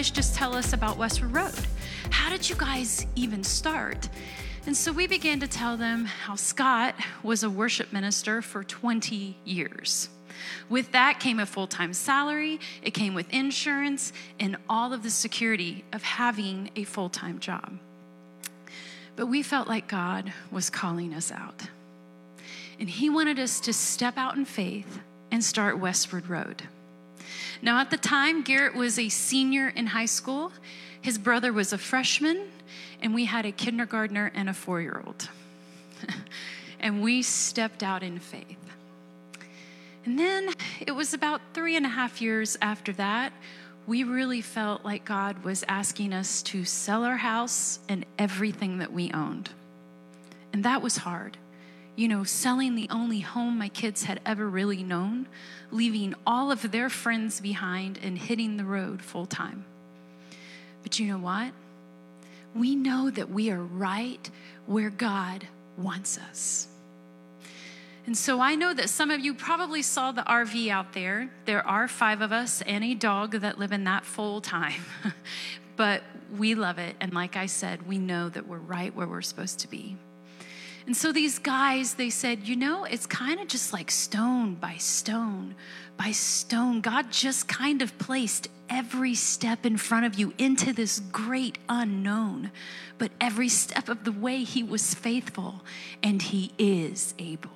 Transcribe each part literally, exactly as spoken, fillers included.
guys just tell us about Westward Road? How did you guys even start? And so we began to tell them how Scott was a worship minister for twenty years. With that came a full-time salary, it came with insurance, and all of the security of having a full-time job. But we felt like God was calling us out. And he wanted us to step out in faith and start Westward Road. Now at the time, Garrett was a senior in high school. His brother was a freshman, and we had a kindergartner and a four-year-old. And we stepped out in faith. And then it was about three and a half years after that, we really felt like God was asking us to sell our house and everything that we owned. And that was hard. You know, selling the only home my kids had ever really known, leaving all of their friends behind and hitting the road full time. But you know what? We know that we are right where God wants us. And so I know that some of you probably saw the R V out there. There are five of us and a dog that live in that full time. But we love it. And like I said, we know that we're right where we're supposed to be. And so these guys, they said, you know, it's kind of just like stone by stone by stone. God just kind of placed every step in front of you into this great unknown. But every step of the way, he was faithful, and he is able.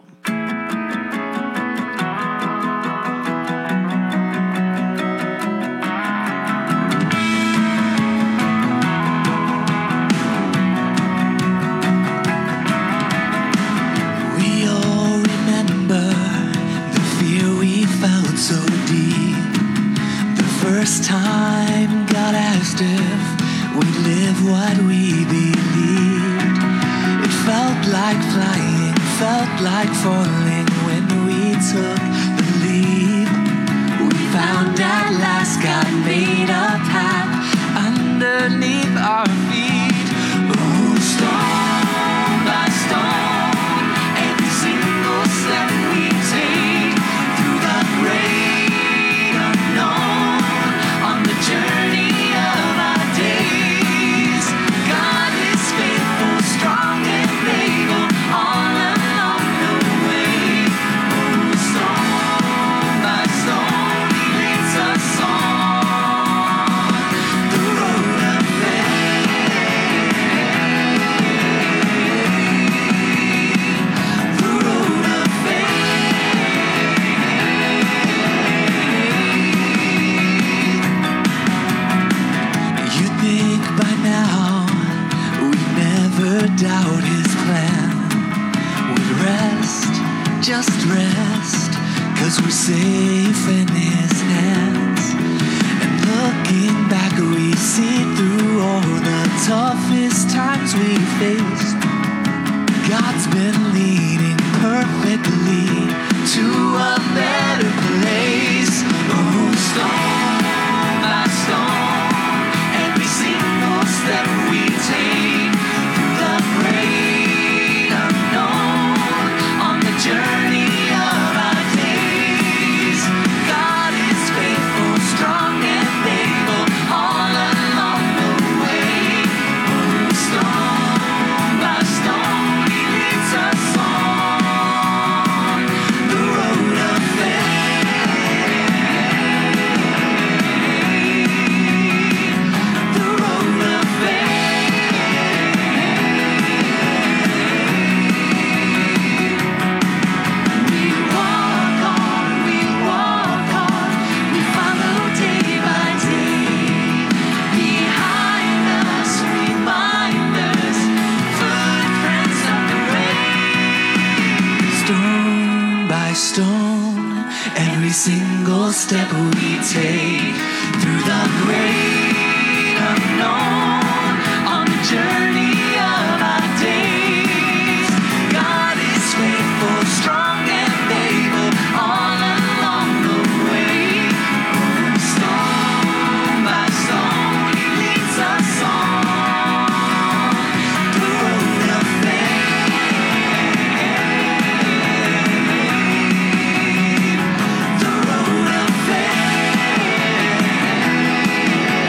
First time God asked if we'd live what we believed. It felt like flying, felt like falling when we took the leap. We found at last God made a path underneath our feet. Oh, stone by stone, every single step we take through the great unknown. Journey of our days, God is faithful, strong and able, all along the way. Oh, stone by stone, he leads us on the road of faith, the road of faith. By now, we'd never doubt his plan. We'd rest, just rest, 'cause we're safe in his hands. And looking back, we see through all the toughest times we faced. God's been leading perfectly to a better place. Oh, stone by stone, that we take through the great unknown on the journey of our days. God is faithful, strong and able, all along the way. Oh, stone by stone, he leads us on the road of faith, the road of stone, every single step we take through the great unknown on the journey of our days. God is faithful, strong and able, all along the way. Oh, stone by stone, he leads us on the road of faith.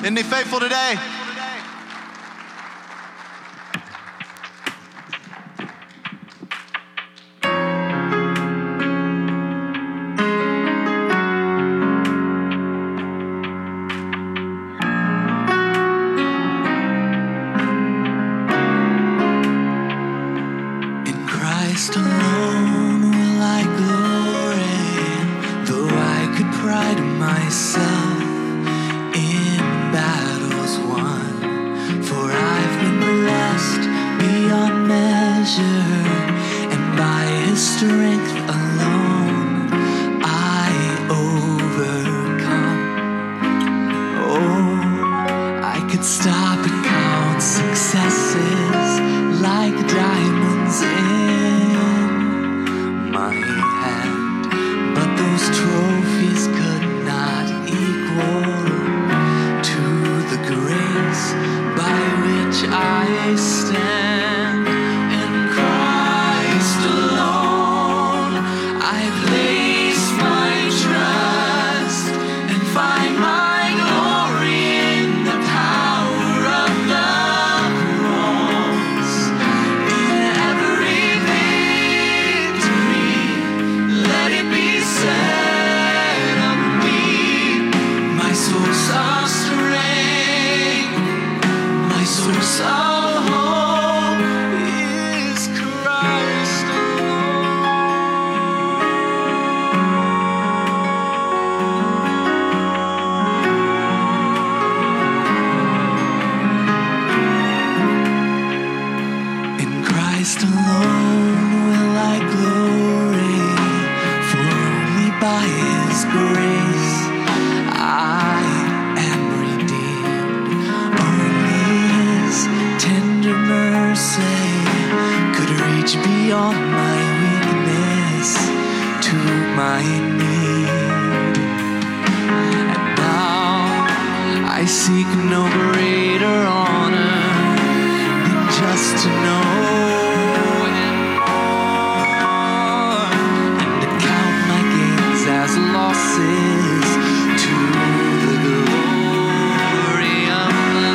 Isn't he faithful today? In Christ alone will I glory, though I could pride myself in battles won. For I've been blessed beyond measure, and by His strength alone I overcome. Oh, I could stop and count successes like diamonds in my hand, but those trophies could not equal to the grace by which I stand. In Christ alone I place my trust and find my glory in the power of the cross. In every victory, let it be said of me, my source of strength, my source of hope is Christ alone. In Christ alone will I glory, for only by His grace I am redeemed. Only His tender mercy could reach beyond my weakness to my need. And now I seek no greater honor than just to know Him more, and to count my gains as losses to the glory of the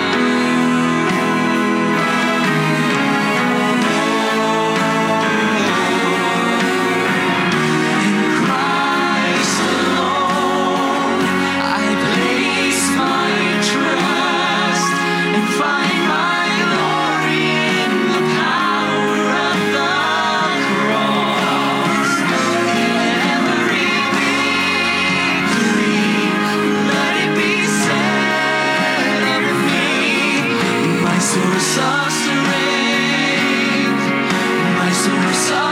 Lord. In Christ alone I place my trust and find my glory in the power of the cross. In every victory, let it be said of me, my source of strength, my source of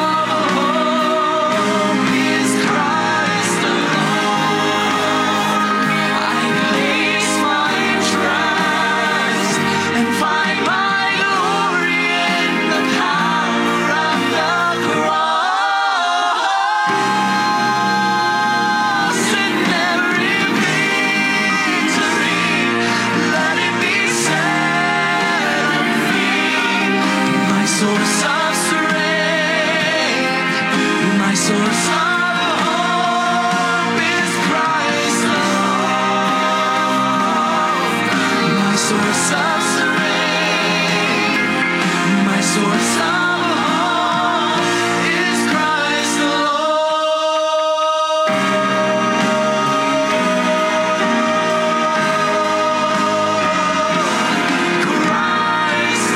hope is Christ alone. I place my trust and find my glory in the power of the cross. In every victory, let it be said of me, my source of strength, my source of hope is Christ alone. My source of strength, my source of hope is Christ alone. Christ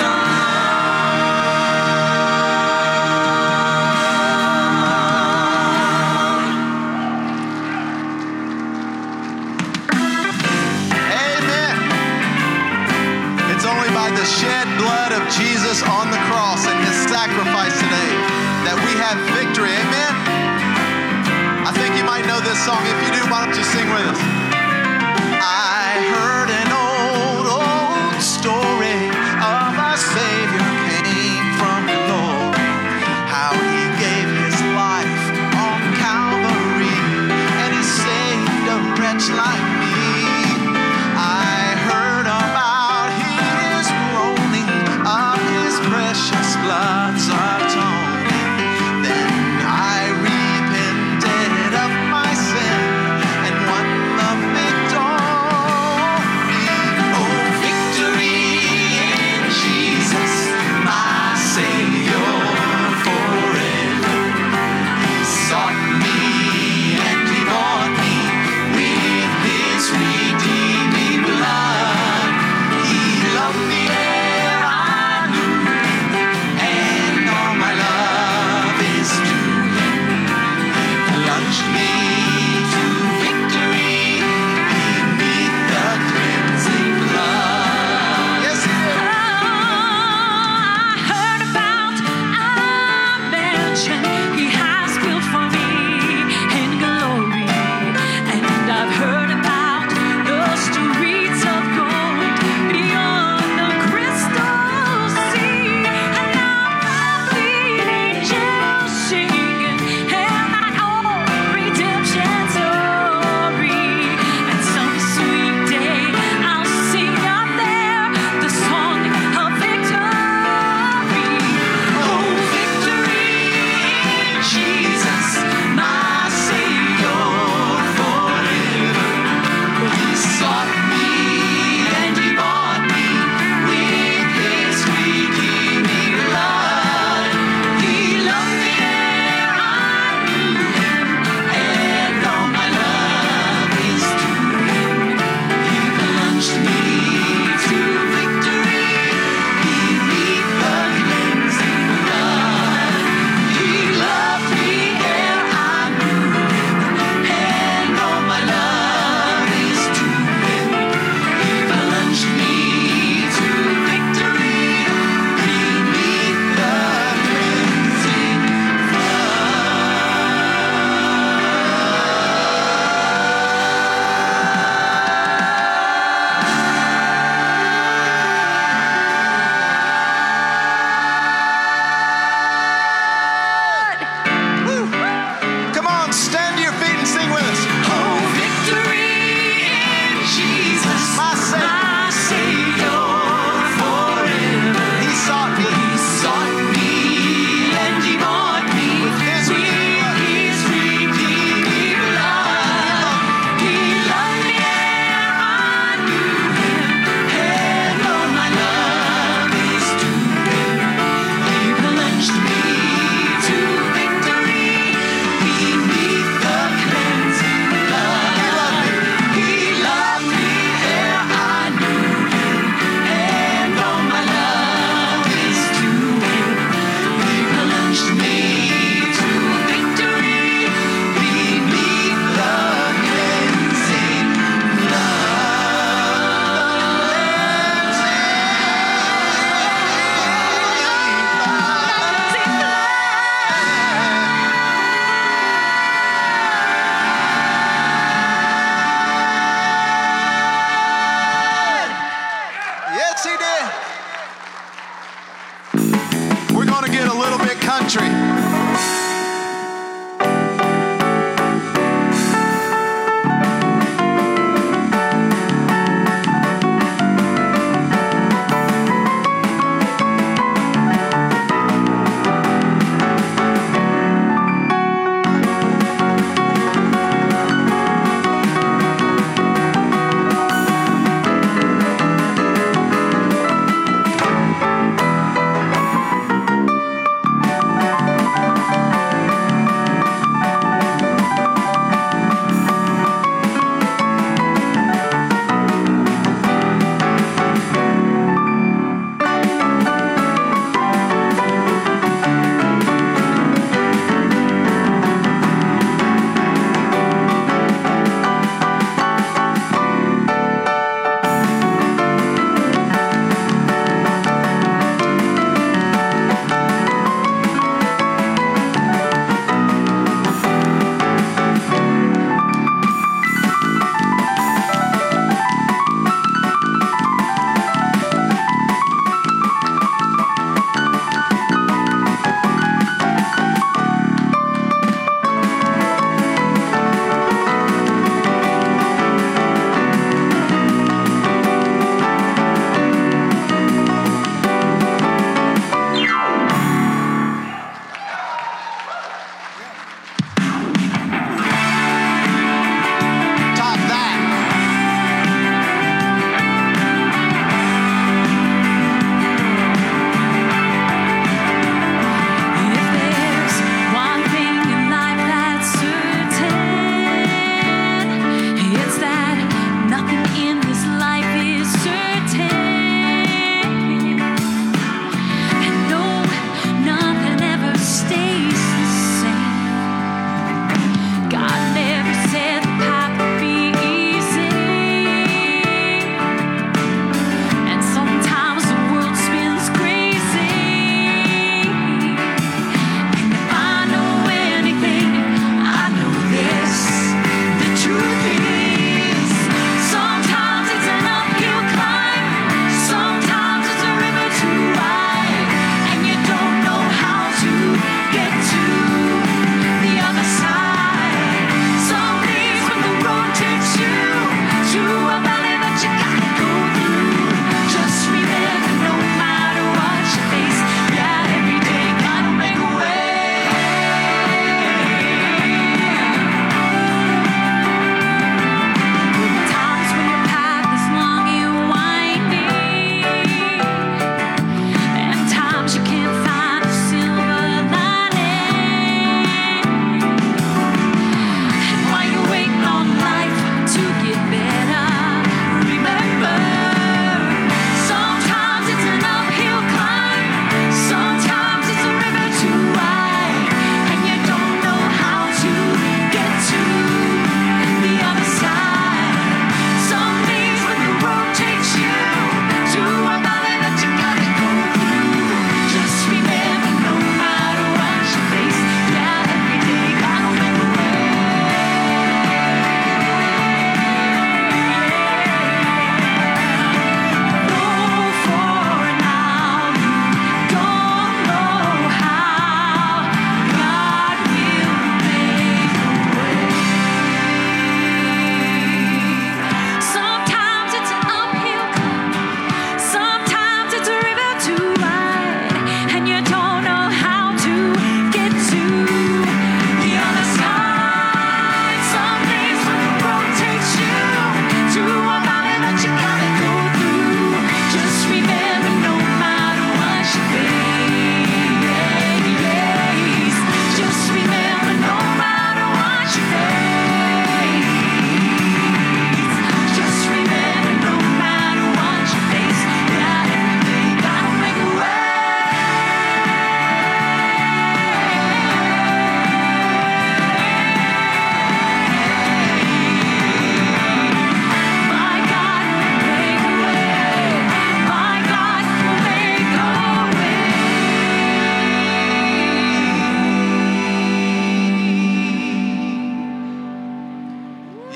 Amen. It's only by the shed blood of Jesus on the cross and His sacrifice today that we have victory. Amen. I think you might know this song. If you do, why don't you sing with us? I heard an old, old story of a Savior came from glory, how He gave His life on Calvary, and He saved a wretch like me. I heard about His groaning, of His precious blood's atoning. Then I repented of my sin and won the victory.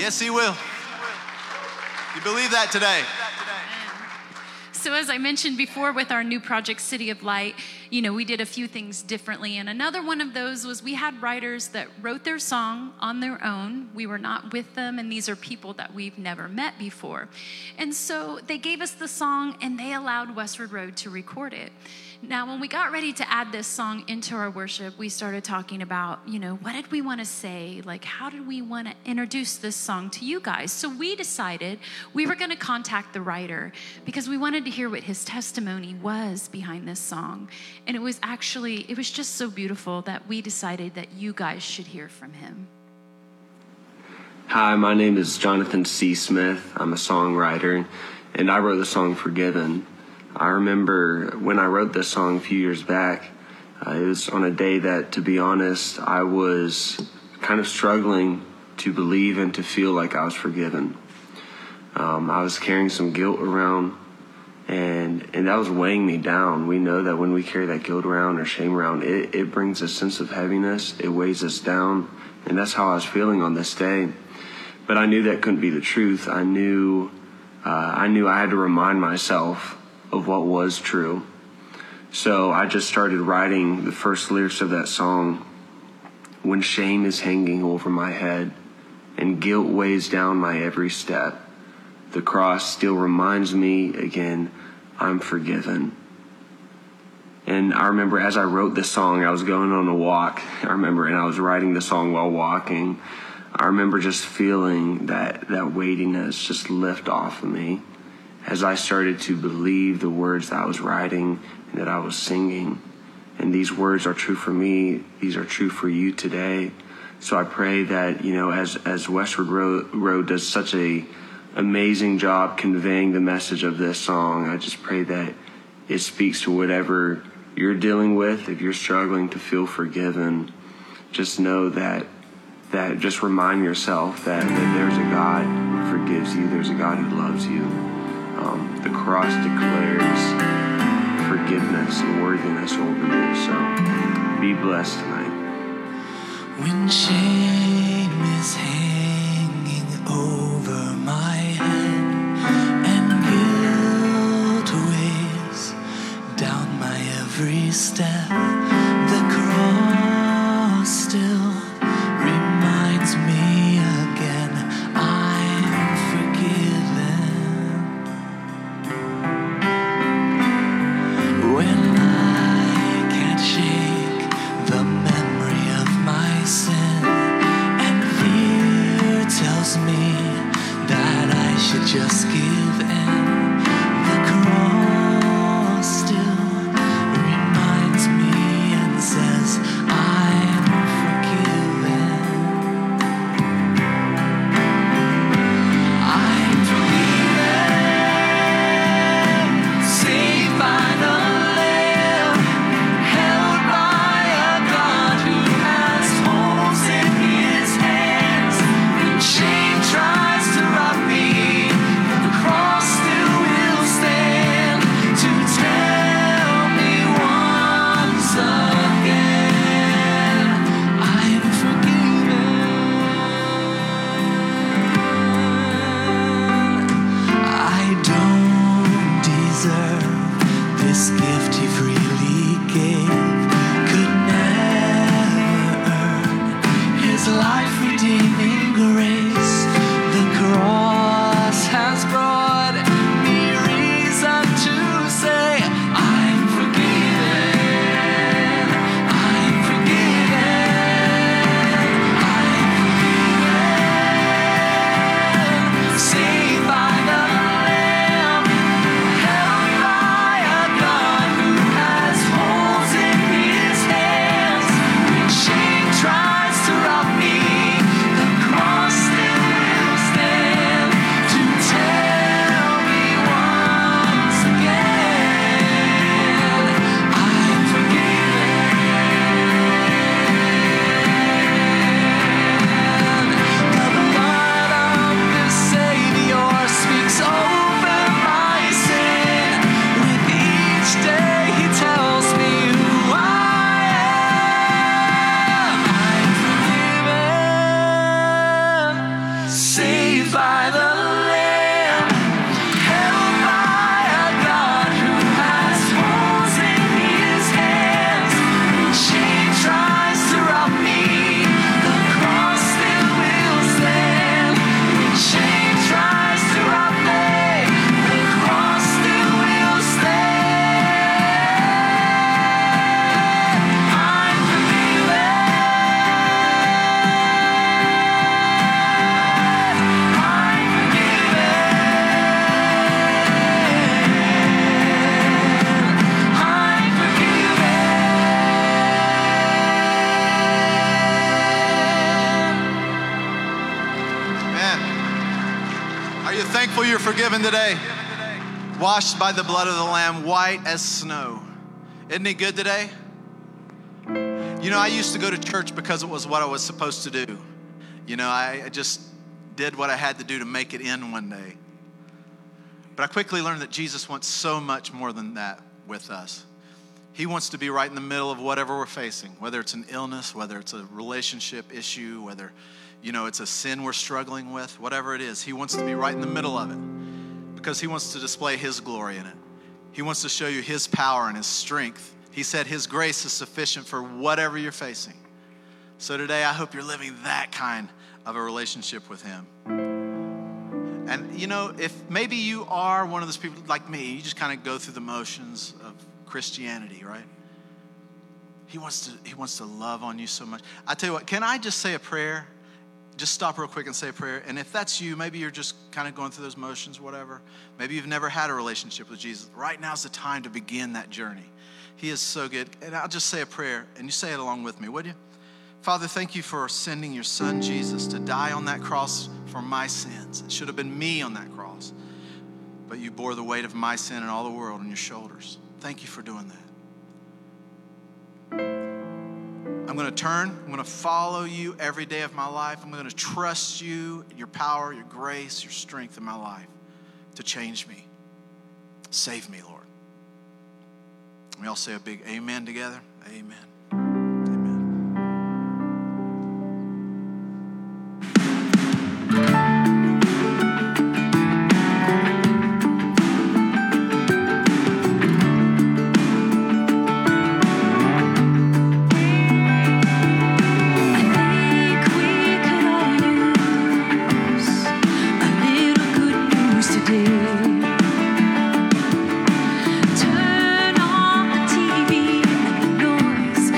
Yes, he will. You believe that today? So as I mentioned before with our new project, City of Light, you know, we did a few things differently. And another one of those was we had writers that wrote their song on their own. We were not with them, and these are people that we've never met before. And so they gave us the song, and they allowed Westward Road to record it. Now, when we got ready to add this song into our worship, we started talking about, you know, what did we want to say? Like, how did we want to introduce this song to you guys? So we decided we were going to contact the writer because we wanted to hear what his testimony was behind this song. And it was actually, it was just so beautiful that we decided that you guys should hear from him. Hi, my name is Jonathan C. Smith. I'm a songwriter, and I wrote the song Forgiven. I remember when I wrote this song a few years back, uh, it was on a day that, to be honest, I was kind of struggling to believe and to feel like I was forgiven. Um, I was carrying some guilt around, and and that was weighing me down. We know that when we carry that guilt around or shame around, it, it brings a sense of heaviness. It weighs us down, and that's how I was feeling on this day. But I knew that couldn't be the truth. I knew, uh, I knew I had to remind myself of what was true. So I just started writing the first lyrics of that song. When shame is hanging over my head and guilt weighs down my every step, the cross still reminds me again, I'm forgiven. And I remember as I wrote this song, I was going on a walk. I remember, and I was writing the song while walking. I remember just feeling that, that weightiness just lift off of me as I started to believe the words that I was writing and that I was singing. And these words are true for me. These are true for you today. So I pray that, you know, as, as Westward Road, Road does such a amazing job conveying the message of this song, I just pray that it speaks to whatever you're dealing with. If you're struggling to feel forgiven, just know that, that just remind yourself that, that there's a God who forgives you. There's a God who loves you. Um, the cross declares forgiveness and worthiness over you. So be blessed tonight. When shame is hanging over my head and guilt weighs down my every step, the cross still reminds me again, I'm forgiven. When I can't shake the memory of my sin, and fear tells me that I should just give in, the cross still reminds me and says, I'm forgiven. I'm forgiven, saved by the Lamb, held by a God who has holes in his hands. When shame tries to rob me, the cross Are you thankful you're forgiven today? Washed by the blood of the Lamb, white as snow. Isn't he good today? You know, I used to go to church because it was what I was supposed to do. You know, I just did what I had to do to make it in one day. But I quickly learned that Jesus wants so much more than that with us. He wants to be right in the middle of whatever we're facing, whether it's an illness, whether it's a relationship issue, whether, you know, it's a sin we're struggling with, whatever it is. He wants to be right in the middle of it because he wants to display his glory in it. He wants to show you his power and his strength. He said his grace is sufficient for whatever you're facing. So today, I hope you're living that kind of a relationship with him. And you know, if maybe you are one of those people like me, you just kind of go through the motions of Christianity, right? He wants to, he wants to love on you so much. I tell you what, can I just say a prayer? Just stop real quick and say a prayer. And if that's you, maybe you're just kind of going through those motions, whatever. Maybe you've never had a relationship with Jesus. Right now's the time to begin that journey. He is so good. And I'll just say a prayer, and you say it along with me, would you? Father, thank you for sending your son, Jesus, to die on that cross for my sins. It should have been me on that cross. But you bore the weight of my sin and all the world on your shoulders. Thank you for doing that. I'm going to turn. I'm going to follow you every day of my life. I'm going to trust you, your power, your grace, your strength in my life to change me. Save me, Lord. We all say a big amen together. Amen. Turn off the T V and the noise.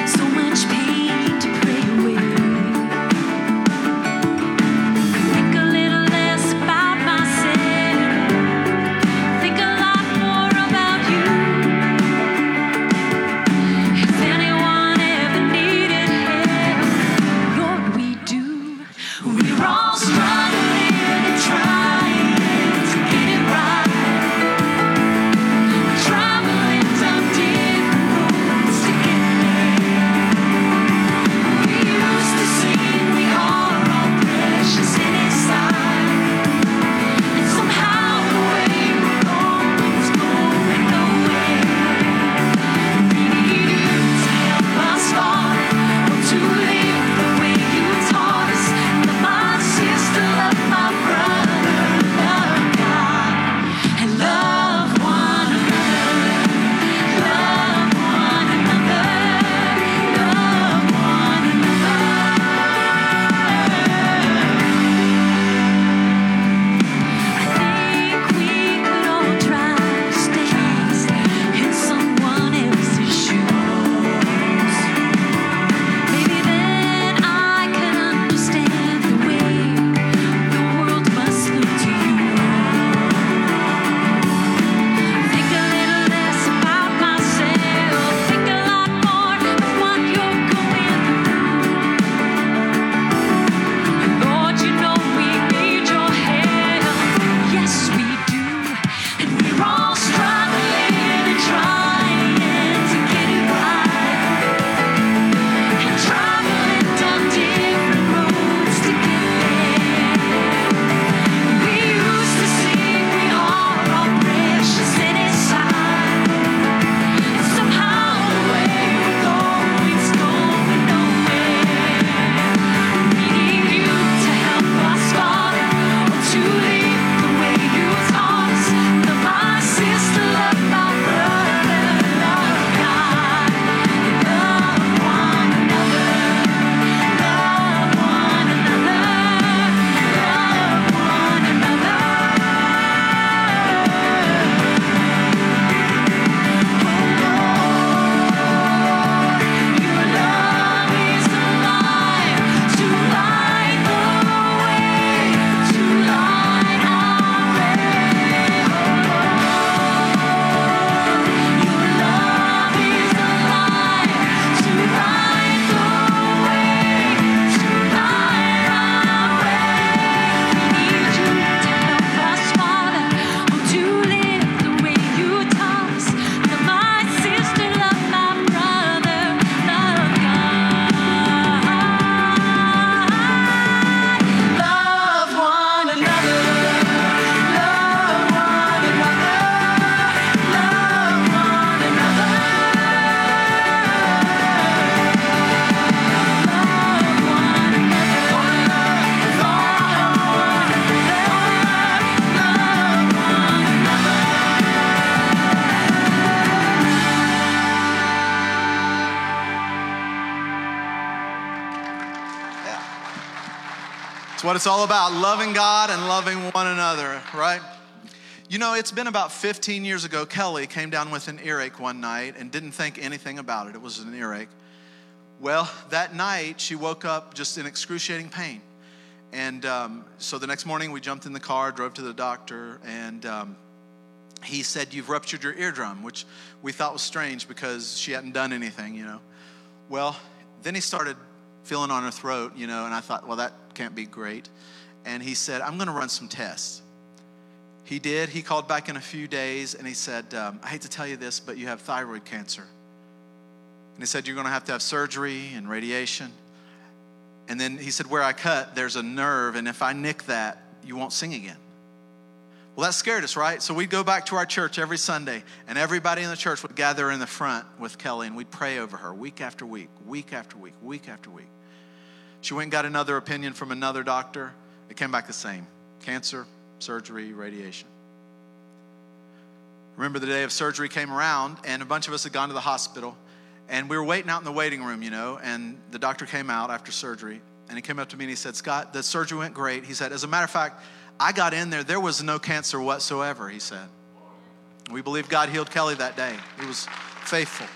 what it's all about, loving God and loving one another, right? You know, it's been about fifteen years ago, Kelly came down with an earache one night and didn't think anything about it. It was an earache. Well, that night, she woke up just in excruciating pain. And um, so the next morning, we jumped in the car, drove to the doctor, and um, he said, you've ruptured your eardrum, which we thought was strange because she hadn't done anything, you know. Well, then he started feeling on her throat, you know, and I thought, well, that can't be great. And he said, I'm going to run some tests. He did. He called back in a few days, and he said, um, I hate to tell you this, but you have thyroid cancer. And he said, you're going to have to have surgery and radiation. And then he said, where I cut, there's a nerve, and if I nick that, you won't sing again. Well, that scared us, right? So we'd go back to our church every Sunday, and everybody in the church would gather in the front with Kelly, and we'd pray over her week after week, week after week, week after week. She went and got another opinion from another doctor. It came back the same. Cancer, surgery, radiation. Remember the day of surgery came around, and a bunch of us had gone to the hospital, and we were waiting out in the waiting room, you know, and the doctor came out after surgery, and he came up to me and he said, Scott, the surgery went great. He said, as a matter of fact, I got in there, there was no cancer whatsoever, he said. We believe God healed Kelly that day. He was faithful.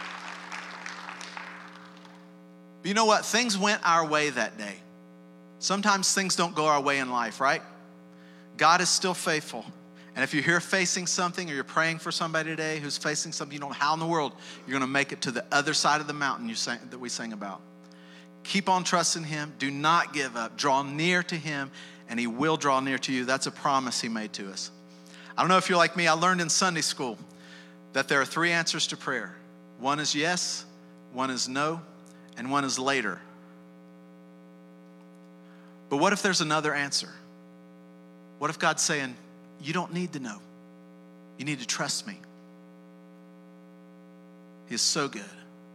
But you know what? Things went our way that day. Sometimes things don't go our way in life, right? God is still faithful. And if you're here facing something, or you're praying for somebody today who's facing something, you don't know how in the world you're going to make it to the other side of the mountain you sang, that we sang about. Keep on trusting him. Do not give up. Draw near to him, and he will draw near to you. That's a promise he made to us. I don't know if you're like me. I learned in Sunday school that there are three answers to prayer. One is yes, one is no, and one is later. But what if there's another answer? What if God's saying, you don't need to know. You need to trust me. He is so good.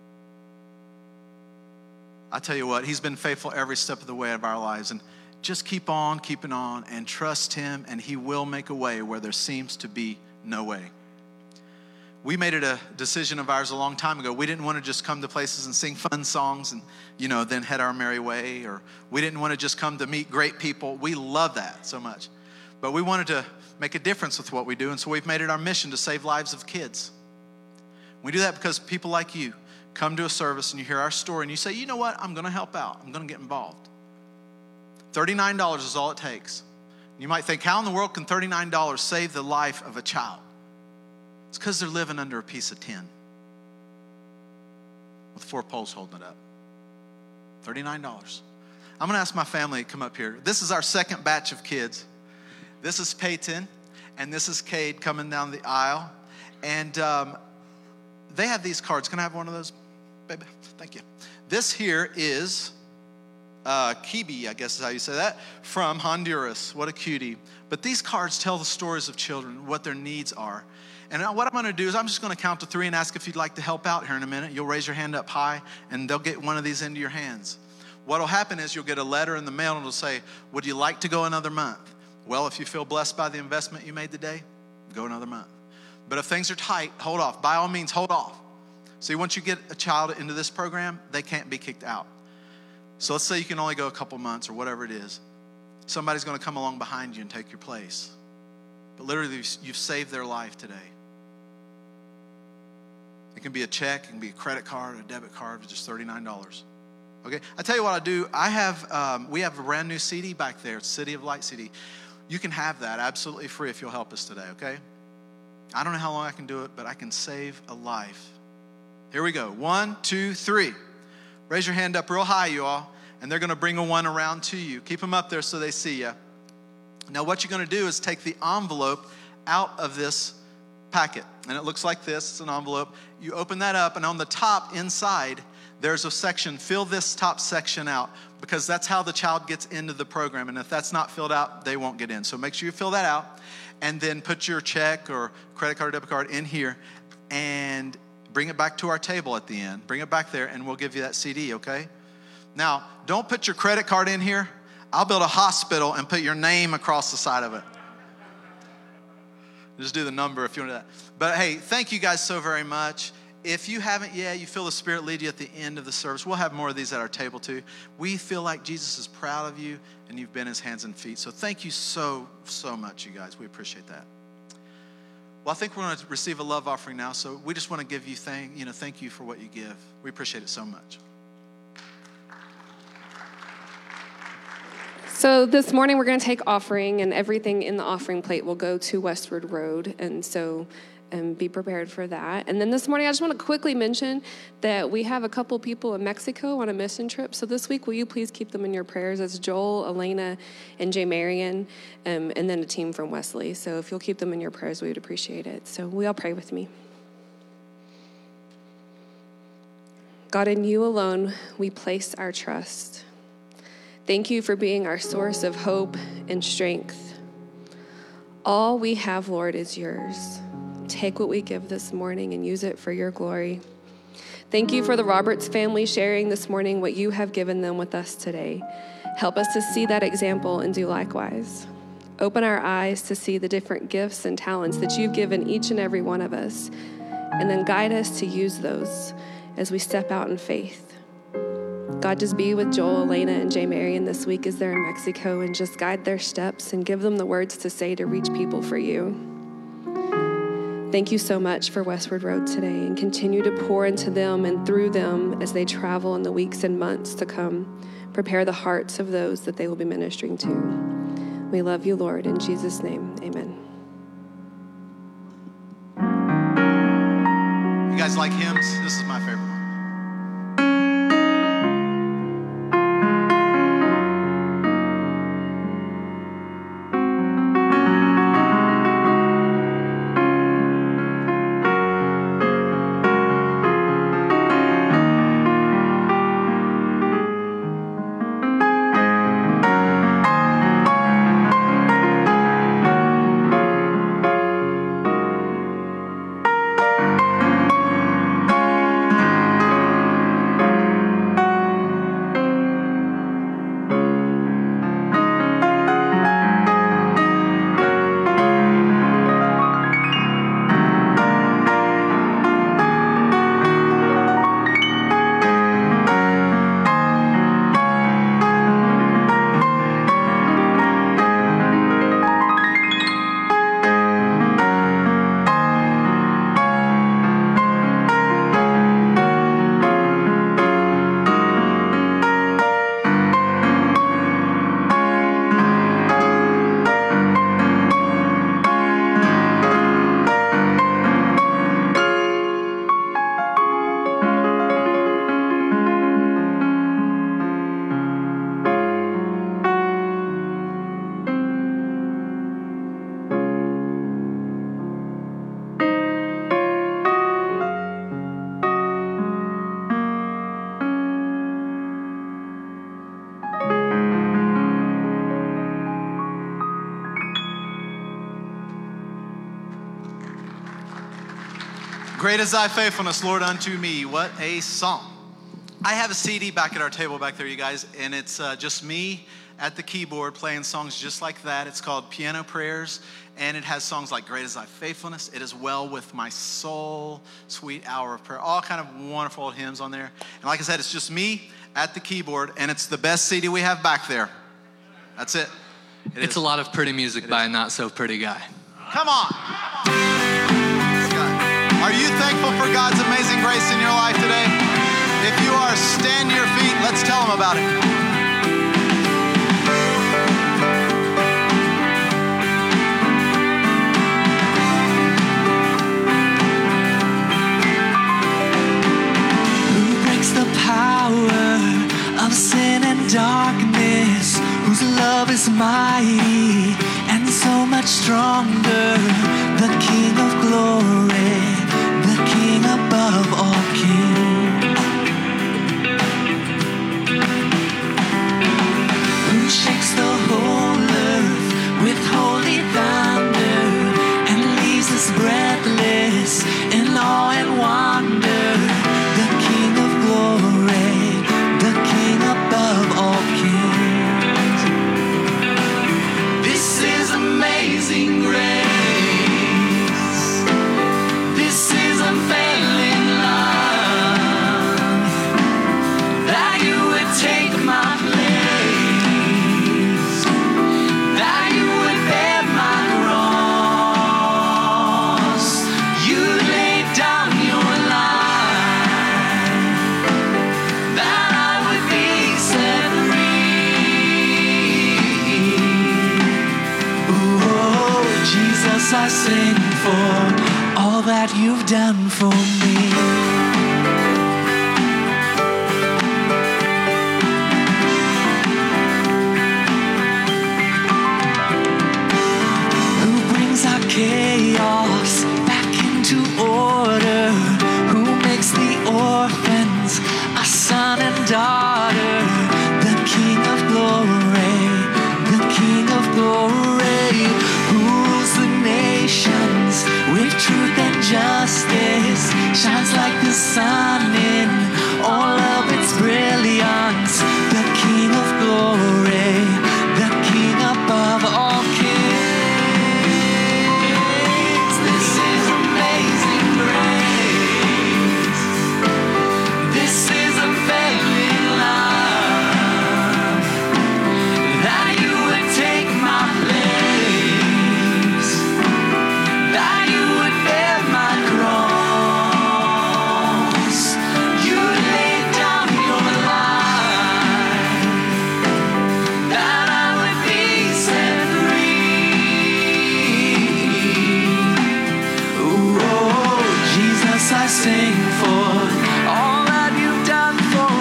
I tell you what, he's been faithful every step of the way of our lives. And just keep on keeping on and trust him, and he will make a way where there seems to be no way. We made it a decision of ours a long time ago. We didn't want to just come to places and sing fun songs and, you know, then head our merry way. Or we didn't want to just come to meet great people. We love that so much. But we wanted to make a difference with what we do, and so we've made it our mission to save lives of kids. We do that because people like you come to a service and you hear our story and you say, you know what, I'm going to help out. I'm going to get involved. thirty-nine dollars is all it takes. You might think, how in the world can thirty-nine dollars save the life of a child? It's because they're living under a piece of tin with four poles holding it up. thirty-nine dollars. I'm going to ask my family to come up here. This is our second batch of kids. This is Peyton, and this is Cade coming down the aisle. And um, they have these cards. Can I have one of those, baby? Thank you. This here is uh, Kibi, I guess is how you say that, from Honduras. What a cutie. But these cards tell the stories of children, what their needs are. And what I'm going to do is I'm just going to count to three and ask if you'd like to help out here in a minute. You'll raise your hand up high, and they'll get one of these into your hands. What will happen is you'll get a letter in the mail, and it'll say, would you like to go another month? Well, if you feel blessed by the investment you made today, go another month. But if things are tight, hold off. By all means, hold off. See, once you get a child into this program, they can't be kicked out. So let's say you can only go a couple months or whatever it is. Somebody's going to come along behind you and take your place. But literally, you've saved their life today. It can be a check, it can be a credit card, a debit card for just thirty-nine dollars. Okay, I tell you what I do. I have, um, we have a brand new C D back there. It's City of Light C D. You can have that absolutely free if you'll help us today, okay? I don't know how long I can do it, but I can save a life. Here we go. One, two, three. Raise your hand up real high, you all, and they're going to bring a one around to you. Keep them up there so they see you. Now, what you're going to do is take the envelope out of this packet, and it looks like this. It's an envelope. You open that up, and on the top inside, there's a section. Fill this top section out, because that's how the child gets into the program. And if that's not filled out, they won't get in. So make sure you fill that out, and then put your check or credit card or debit card in here, and bring it back to our table at the end. Bring it back there, and we'll give you that C D, okay? Now, don't put your credit card in here. I'll build a hospital and put your name across the side of it. Just do the number if you want to do that. But hey, thank you guys so very much. if you haven't yet, you feel the Spirit lead you at the end of the service. We'll have more of these at our table too. We feel like Jesus is proud of you and you've been his hands and feet. So thank you so, so much, you guys. We appreciate that. Well, I think we're going to receive a love offering now. So we just want to give you thank, you know, thank you for what you give. We appreciate it so much. So this morning we're going to take offering, and everything in the offering plate will go to Westward Road. And so um, be prepared for that. And then this morning I just want to quickly mention that we have a couple people in Mexico on a mission trip. So this week, will you please keep them in your prayers? It's Joel, Elena, and Jay Marion, um, and then a team from Wesley. So if you'll keep them in your prayers, we would appreciate it. So we all pray with me. God, in you alone, we place our trust. Thank you for being our source of hope and strength. All we have, Lord, is yours. Take what we give this morning and use it for your glory. Thank you for the Roberts family sharing this morning what you have given them with us today. Help us to see that example and do likewise. Open our eyes to see the different gifts and talents that you've given each and every one of us, and then guide us to use those as we step out in faith. God, just be with Joel, Elena, and Jay Marion this week as they're in Mexico, and just guide their steps and give them the words to say to reach people for you. Thank you so much for Westward Road today, and continue to pour into them and through them as they travel in the weeks and months to come. Prepare the hearts of those that they will be ministering to. We love you, Lord. In Jesus' name, amen. You guys like hymns? This is my favorite one. Great is thy faithfulness, Lord, unto me. What a song. I have a C D back at our table back there, you guys, and it's uh, just me at the keyboard playing songs just like that. It's called Piano Prayers, and it has songs like Great is thy faithfulness, It is well with my soul, Sweet hour of prayer, all kind of wonderful old hymns on there. And like I said, it's just me at the keyboard, and it's the best C D we have back there. That's it. It it's is. a lot of pretty music It by is. a not so pretty guy. Come on. Are you thankful for God's amazing grace in your life today? If you are, stand to your feet. Let's tell them about it. Who breaks the power of sin and darkness, whose love is mighty and so much stronger, the King of glory, the King above all kings. Jesus, I sing for all that you've done for me. Chaos back into order, who makes the orphans a son and daughter, the King of glory, the King of glory, who rules the nations with truth and justice, shines like the sun in all of its brilliance, the King of glory, the King above all kings. Sing for all that you've done for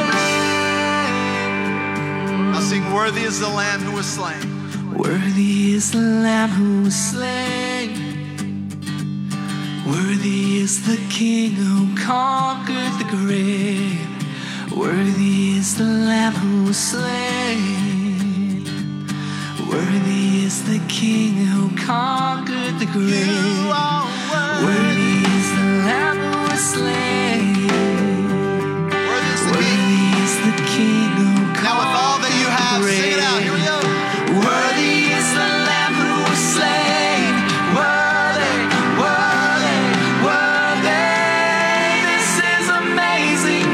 me. I'll sing, worthy is the Lamb who was slain. Worthy is the Lamb who was slain. Worthy is the King who conquered the grave. Worthy is the Lamb who was slain. Worthy is the King who conquered the grave. You are worthy. Worthy is the Lamb who was slain. Worthy is the Worthy King. is the King who Now with all that you have, conquered the sing it out. Here we go. grave. Worthy is the Lamb who was slain. Worthy, worthy, worthy. This is amazing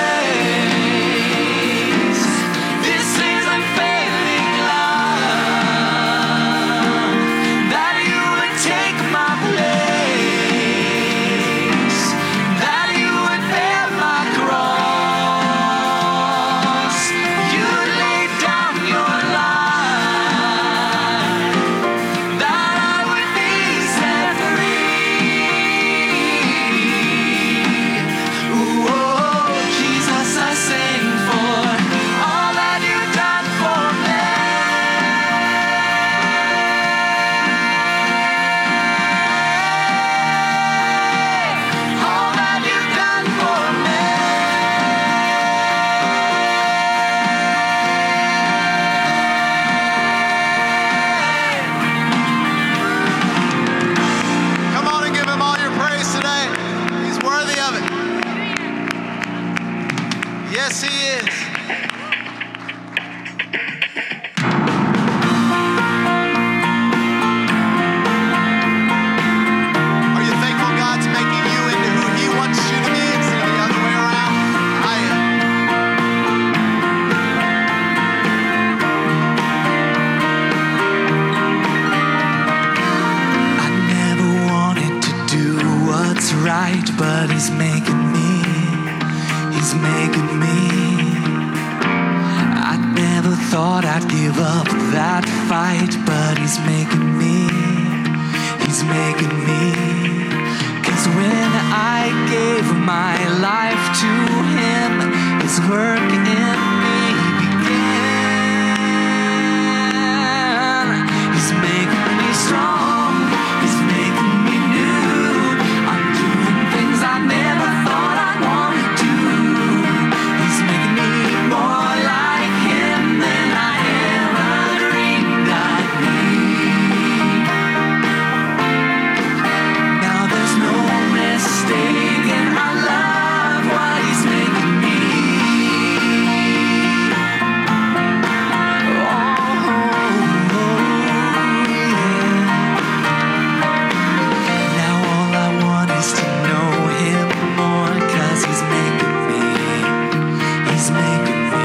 grace. This is unfailing love, that you would take my place, that you would bear my cross. You laid down your life, that I would be set free. Ooh, oh, Jesus, I sing for all that you've done for me. All that you've done for me. Come on and give him all your praise today. He's worthy of it. Yes, he is. Are you thankful God's making you into who he wants you to be instead of the other way around? I am. I never wanted to do what's right, but he's making me, he's making me. I never thought I'd give up that fight, but he's making me, he's making me. 'Cause when I gave my life to him, his work in me began. He's making me strong, he's making me new. I'm doing things I never thought I'd want to do. He's making me more like him than I ever dreamed I'd be. Now there's no mistake, and I love what he's making me. Oh, yeah. Now all I want is to know him more, 'cause he's making me, he's making me.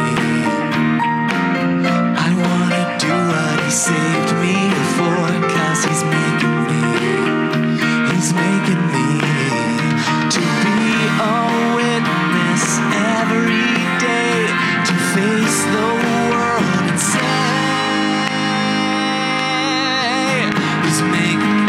I wanna do what he saved me for, 'cause he's making me, he's making me. To be a witness every day, to face the world and say, he's making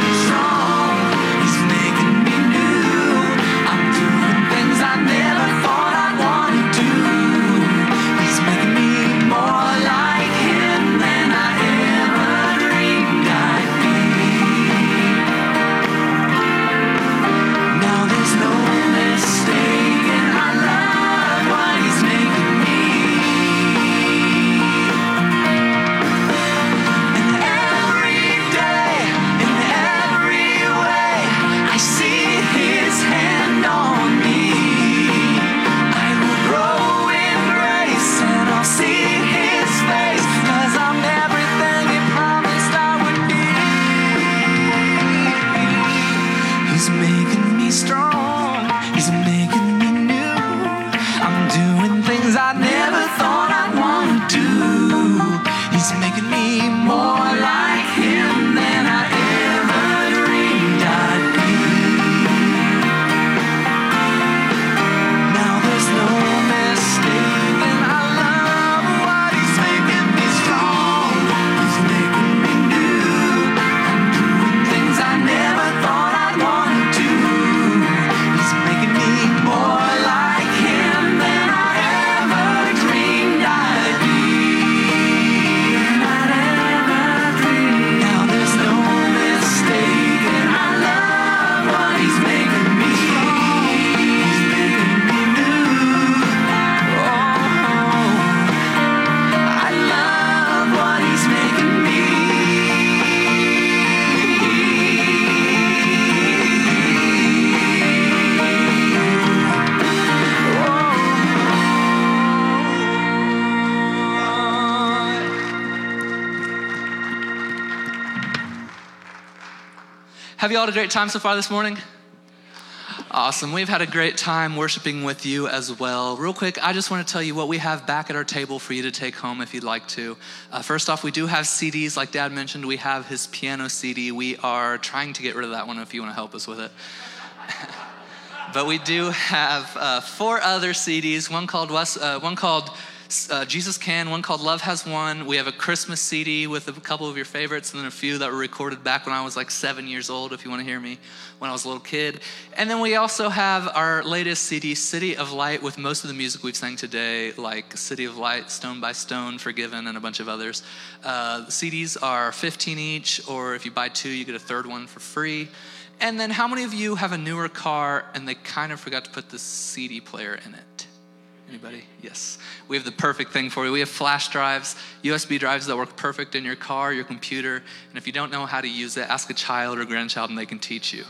Have you all had a great time so far this morning? Awesome. We've had a great time worshiping with you as well. Real quick, I just want to tell you what we have back at our table for you to take home if you'd like to. Uh, first off, we do have C Ds. Like Dad mentioned, we have his piano C D. We are trying to get rid of that one if you want to help us with it. But we do have uh, four other C Ds, one called West, uh, one called uh, Jesus Can, one called Love Has Won. We have a Christmas C D with a couple of your favorites and then a few that were recorded back when I was like seven years old, if you want to hear me, when I was a little kid. And then we also have our latest C D, City of Light, with most of the music we've sang today, like City of Light, Stone by Stone, Forgiven, and a bunch of others. Uh, the C Ds are fifteen each, or if you buy two, you get a third one for free. And then how many of you have a newer car and they kind of forgot to put the C D player in it? Anybody? Yes. We have the perfect thing for you. We have flash drives, U S B drives that work perfect in your car, your computer. And if you don't know how to use it, ask a child or grandchild and they can teach you.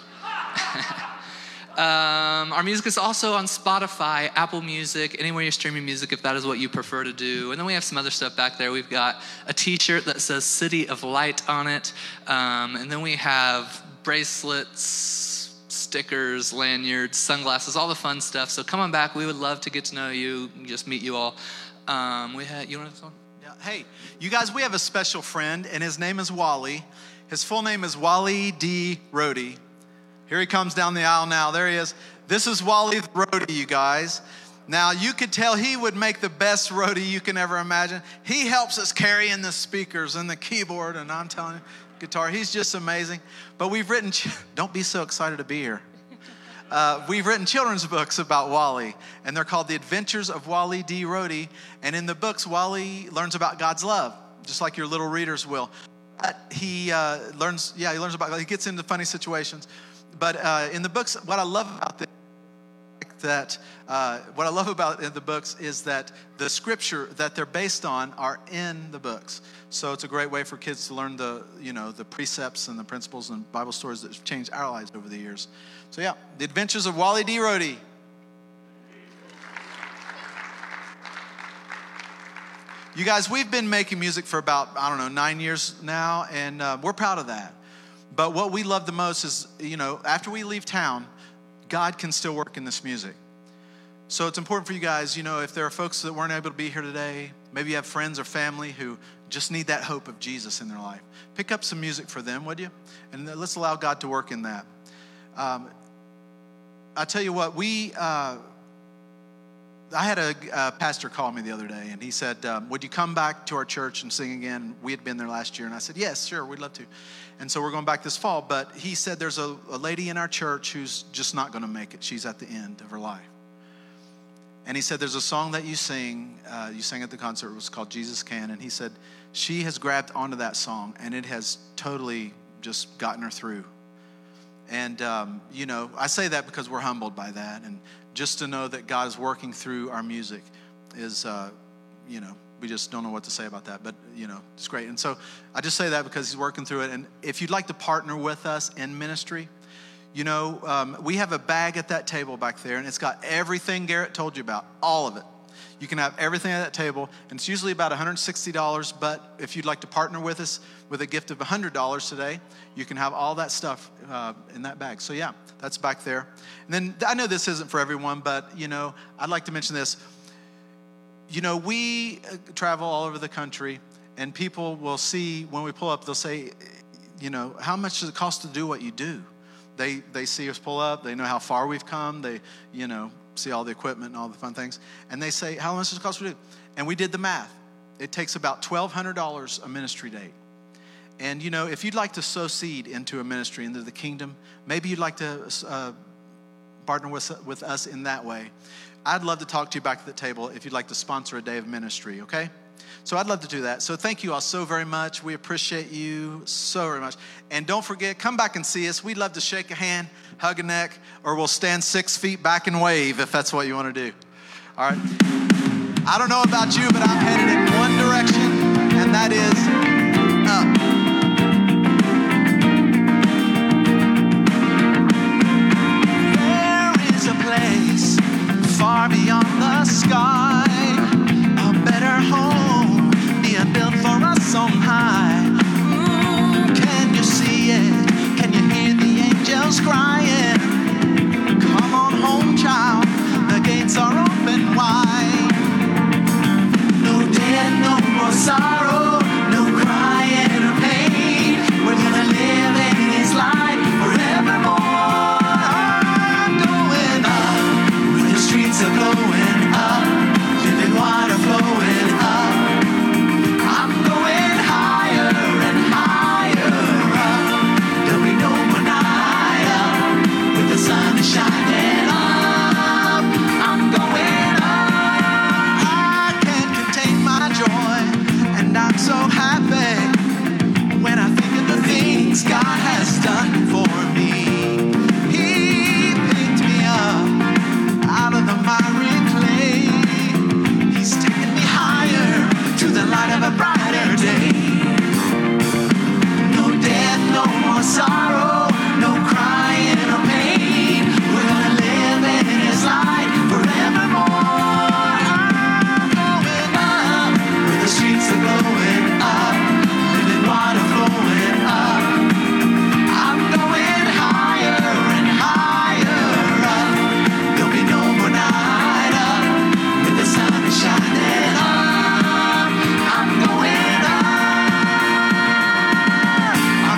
um, our music is also on Spotify, Apple Music, anywhere you're streaming music if that is what you prefer to do. And then we have some other stuff back there. We've got a t-shirt that says City of Light on it. Um, and then we have bracelets, stickers, lanyards, sunglasses, all the fun stuff. So come on back. We would love to get to know you, just meet you all. Um, we had, you want to talk? Yeah. Hey, you guys, we have a special friend, and his name is Wally. His full name is Wally D. Rohde. Here he comes down the aisle now. There he is. This is Wally the Rohde, you guys. Now, you could tell he would make the best roadie you can ever imagine. He helps us carry in the speakers and the keyboard, and I'm telling you, guitar. He's just amazing. But we've written, don't be so excited to be here. Uh, we've written children's books about Wally, and they're called The Adventures of Wally D. Rohde. And in the books, Wally learns about God's love, just like your little readers will. But he uh, learns, yeah, he learns about, he gets into funny situations. But uh, in the books, what I love about this, that uh, what I love about in the books is that the scripture that they're based on are in the books. So it's a great way for kids to learn the, you know, the precepts and the principles and Bible stories that have changed our lives over the years. So yeah, The Adventures of Wally D. Rohde. You guys, we've been making music for about, I don't know, nine years now, and uh, we're proud of that. But what we love the most is, you know, after we leave town, God can still work in this music. So it's important for you guys, you know, if there are folks that weren't able to be here today, maybe you have friends or family who just need that hope of Jesus in their life. Pick up some music for them, would you? And let's allow God to work in that. Um, I tell you what, we, uh, I had a, a pastor call me the other day, and he said, um, would you come back to our church and sing again? We had been there last year, and I said, yes, sure, we'd love to. And so we're going back this fall, but he said there's a, a lady in our church who's just not going to make it. She's at the end of her life. And he said, there's a song that you sing, uh, you sang at the concert, it was called Jesus Can, and he said, she has grabbed onto that song, and it has totally just gotten her through. And, um, you know, I say that because we're humbled by that, and just to know that God is working through our music is, uh, you know, we just don't know what to say about that, but, you know, it's great. And so I just say that because he's working through it. And if you'd like to partner with us in ministry, you know, um, we have a bag at that table back there, and it's got everything Garrett told you about, all of it. You can have everything at that table, and it's usually about one hundred sixty dollars, but if you'd like to partner with us with a gift of one hundred dollars today, you can have all that stuff uh, in that bag. So yeah, that's back there. And then I know this isn't for everyone, but, you know, I'd like to mention this. You know, we travel all over the country, and people will see, when we pull up, they'll say, you know, how much does it cost to do what you do? They they see us pull up, they know how far we've come, they, you know, see all the equipment and all the fun things, and they say, how much does it cost to do? And we did the math. It takes about twelve hundred dollars a ministry date. And, you know, if you'd like to sow seed into a ministry, into the kingdom, maybe you'd like to uh, partner with, with us in that way. I'd love to talk to you back at the table if you'd like to sponsor a day of ministry, okay? So I'd love to do that. So thank you all so very much. We appreciate you so very much. And don't forget, come back and see us. We'd love to shake a hand, hug a neck, or we'll stand six feet back and wave if that's what you want to do. All right? I don't know about you, but I'm headed in one direction, and that is up. There is a place far beyond the sky, a better home being built for us on high. Mm, can you see it? Can you hear the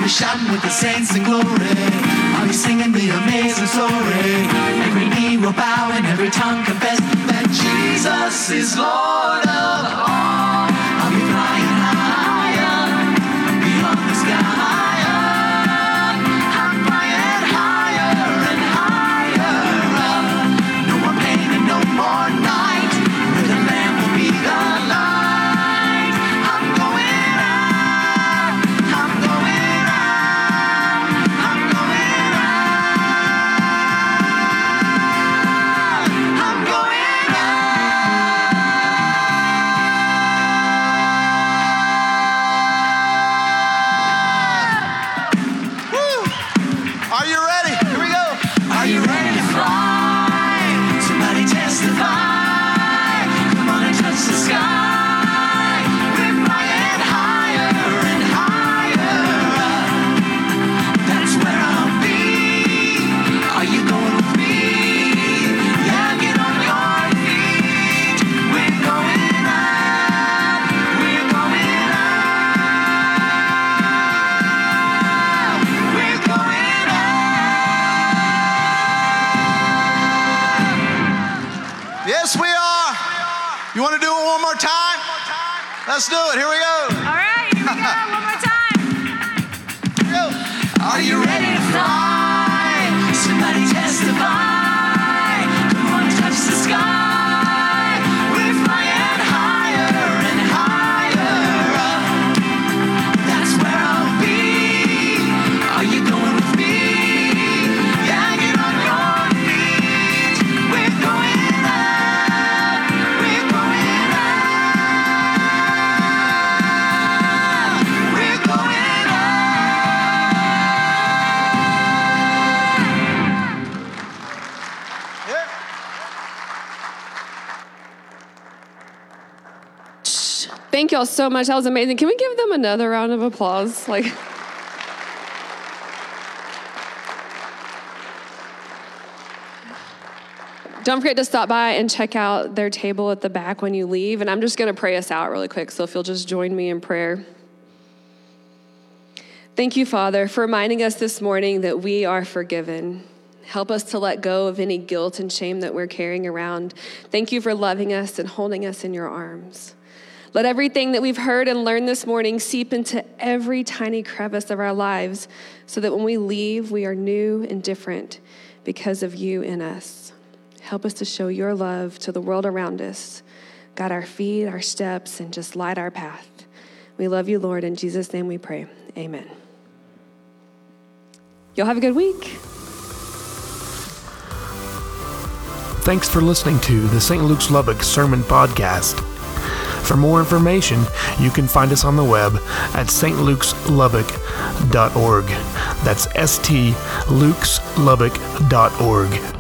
you shouting with the saints in glory? Are you singing the amazing story? Every knee will bow and every tongue confess that Jesus is Lord of all. I'll be flying higher beyond the sky. I'm flying higher and higher up. No more pain and no more night, where the Lamb will be the light. I'm going up, I'm going up, I'm going up, I'm going up. Woo! Are you ready? Here we go. Are you ready to fly? Somebody testify. Come on and touch the sky. We're flying higher and higher up. That's where I'll be. Are you going with me? Yeah, get on your feet. We're going up. We're going up. We're going up. Yes, we are. You want to do it one more time? Let's do it. Here we go. All right, here we go. One more time. Here we go. Are you ready to fly? Somebody testify. Come on, touch the sky. We're flying higher and higher up. That's where I'll be. Are you going with me? Yeah, get on your feet. We're going up. We're going up. We're going up. Yeah. Thank y'all so much. That was amazing. Can we give them another round of applause? Like, don't forget to stop by and check out their table at the back when you leave. And I'm just going to pray us out really quick. So if you'll just join me in prayer. Thank you, Father, for reminding us this morning that we are forgiven. Help us to let go of any guilt and shame that we're carrying around. Thank you for loving us and holding us in your arms. Let everything that we've heard and learned this morning seep into every tiny crevice of our lives so that when we leave, we are new and different because of you in us. Help us to show your love to the world around us. Guide our feet, our steps, and just light our path. We love you, Lord. In Jesus' name we pray. Amen. Y'all have a good week. Thanks for listening to the Saint Luke's Lubbock Sermon Podcast. For more information, you can find us on the web at s t lukes lubbock dot org. That's S T lukes lubbock dot org.